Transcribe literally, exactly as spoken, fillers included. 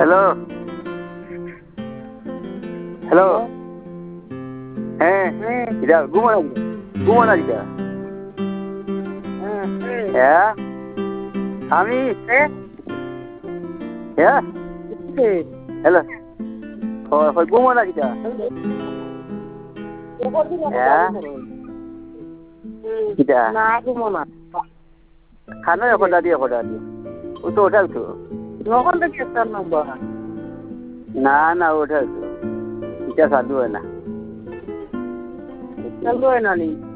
hello hello হ্যাঁ এটা ঘুমো না ঘুমো না এটা হ্যাঁ আমি হ্যাঁ হ্যালো হয় ঘুমো না এটা হ্যাঁ এটা না ঘুমো না খানো এখন দাদি এখন দাদি ও তো ওঠাও তো নখন থেকে একটা নম্বর না না ওঠাও তো এটা চালু হয় না চালু হয় না নি